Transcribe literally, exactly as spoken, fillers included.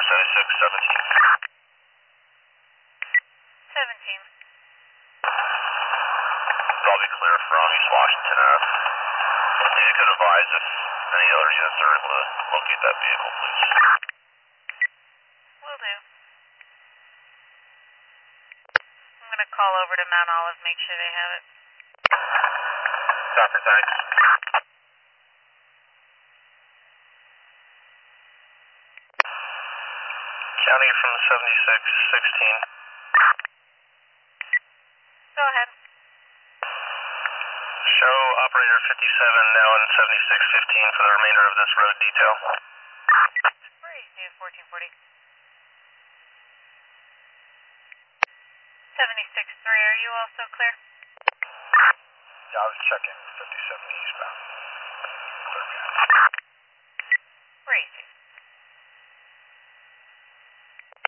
seventy-six seventeen. seventeen. I'll be clear from East Washington Ave. If you could advise if any other units are able to locate that vehicle, please. Will do. I'm going to call over to Mount Olive, make sure they have it. Copy, thanks. County from seventy-six sixteen. Go ahead. Show operator fifty-seven now in seventy-six fifteen for the remainder of this road detail. Where are you seeing fourteen forty? seventy-six three, are you also clear? Yeah, I was checking fifty-seven eastbound.